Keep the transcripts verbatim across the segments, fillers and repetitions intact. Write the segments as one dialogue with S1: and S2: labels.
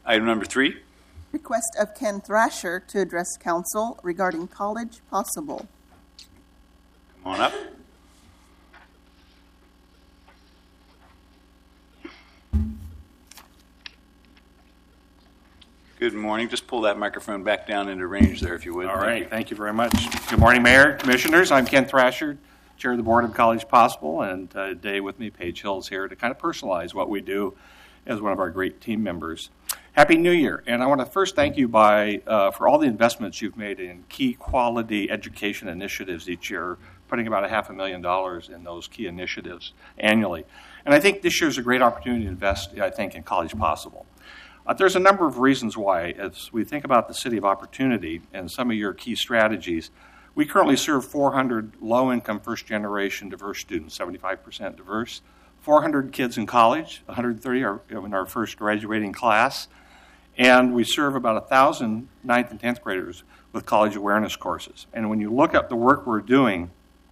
S1: Item number three.
S2: Request of Ken Thrasher to address council regarding College Possible.
S1: Come on up. Good morning. Just pull that microphone back down into range there, if you would.
S3: All
S1: Thank
S3: right.
S1: you.
S3: Thank you very much. Good morning, Mayor, Commissioners. I'm Ken Thrasher, Chair of the Board of College Possible, and uh, today with me, Paige Hill's here to kind of personalize what we do as one of our great team members. Happy New Year. And I want to first thank you by uh, for all the investments you've made in key quality education initiatives each year, putting about a half a million dollars in those key initiatives annually. And I think this year is a great opportunity to invest, I think, in College Possible. Uh, there's a number of reasons why. As we think about the City of Opportunity and some of your key strategies, we currently serve four hundred low-income, first-generation diverse students, seventy-five percent diverse, four hundred kids in college, one hundred thirty are in our first graduating class, and we serve about one thousand ninth and tenth graders with college awareness courses. And when you look at the work we're doing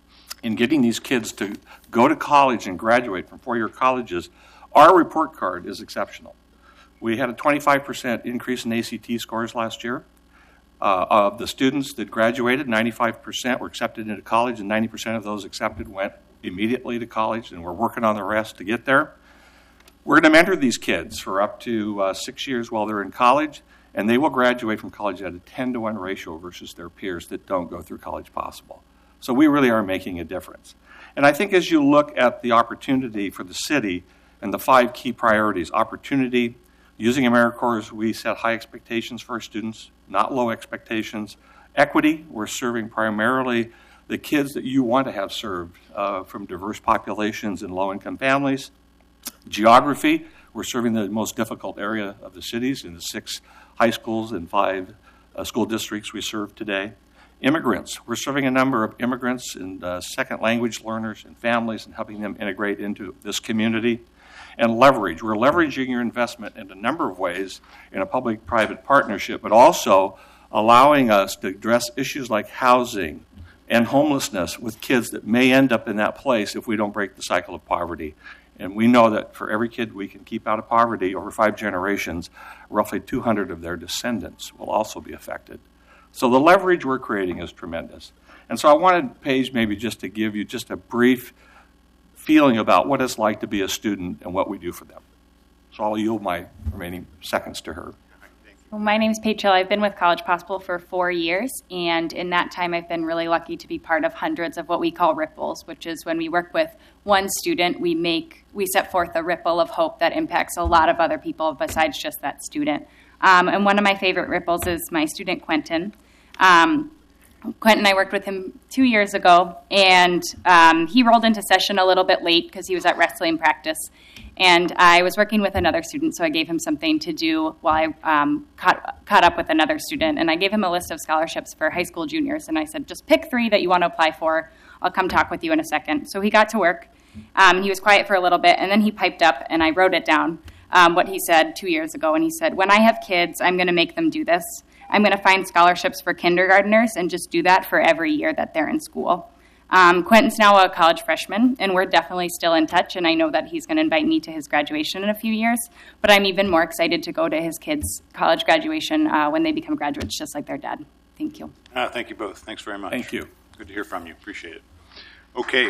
S3: in getting these kids to go to college and graduate from four-year colleges, our report card is exceptional. We had a twenty-five percent increase in A C T scores last year. Uh, of the students that graduated, ninety-five percent were accepted into college, and ninety percent of those accepted went immediately to college, and we're working on the rest to get there. We're going to mentor these kids for up to uh, six years while they're in college, and they will graduate from college at a ten to one ratio versus their peers that don't go through College Possible. So we really are making a difference. And I think as you look at the opportunity for the city and the five key priorities, opportunity, using AmeriCorps, we set high expectations for our students, not low expectations. Equity, we're serving primarily the kids that you want to have served uh, from diverse populations and low-income families. Geography, we're serving the most difficult area of the cities in the six high schools and five uh, school districts we serve today. Immigrants, we're serving a number of immigrants and uh, second language learners and families and helping them integrate into this community. And leverage, we're leveraging your investment in a number of ways in a public-private partnership, but also allowing us to address issues like housing and homelessness with kids that may end up in that place if we don't break the cycle of poverty. And we know that for every kid we can keep out of poverty over five generations, roughly two hundred of their descendants will also be affected. So the leverage we're creating is tremendous. And so I wanted Paige maybe just to give you just a brief feeling about what it's like to be a student and what we do for them. So I'll yield my remaining seconds to her.
S4: Well, my name is Paige Hill. I've been with College Possible for four years, and in that time I've been really lucky to be part of hundreds of what we call ripples, which is when we work with one student, we make we set forth a ripple of hope that impacts a lot of other people besides just that student. Um, and one of my favorite ripples is my student Quentin. Um, Quentin, I worked with him two years ago, and um, he rolled into session a little bit late because he was at wrestling practice. And I was working with another student, so I gave him something to do while I um, caught, caught up with another student. And I gave him a list of scholarships for high school juniors, and I said, just pick three that you want to apply for. I'll come talk with you in a second. So he got to work. Um, he was quiet for a little bit, and then he piped up, and I wrote it down, um, what he said two years ago. And he said, when I have kids, I'm going to make them do this. I'm going to find scholarships for kindergartners and just do that for every year that they're in school. Um, Quentin's now a college freshman, and we're definitely still in touch, and I know that he's going to invite me to his graduation in a few years, but I'm even more excited to go to his kids' college graduation uh, when they become graduates, just like their dad. Thank you.
S1: Ah, thank you both. Thanks very much.
S3: Thank you.
S1: Good to hear from you. Appreciate it. Okay,